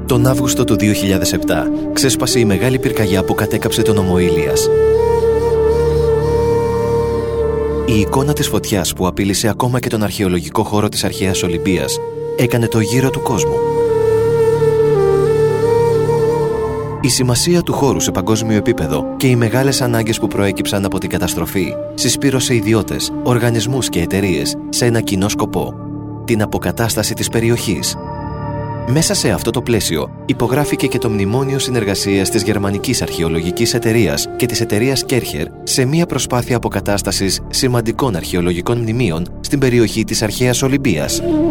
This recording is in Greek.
Τον Αύγουστο του 2007 ξέσπασε η μεγάλη πυρκαγιά που κατέκαψε τον νομό Ήλιας. Η εικόνα της φωτιάς που απείλησε ακόμα και τον αρχαιολογικό χώρο της αρχαίας Ολυμπίας έκανε το γύρο του κόσμου. Η σημασία του χώρου σε παγκόσμιο επίπεδο και οι μεγάλες ανάγκες που προέκυψαν από την καταστροφή συσπήρωσε ιδιώτες, οργανισμούς και εταιρείες σε ένα κοινό σκοπό: την αποκατάσταση της περιοχής. Μέσα σε αυτό το πλαίσιο υπογράφηκε και το Μνημόνιο Συνεργασίας της Γερμανικής Αρχαιολογικής Εταιρείας και της εταιρείας Κέρχερ σε μια προσπάθεια αποκατάστασης σημαντικών αρχαιολογικών μνημείων στην περιοχή της αρχαίας Ολυμπίας.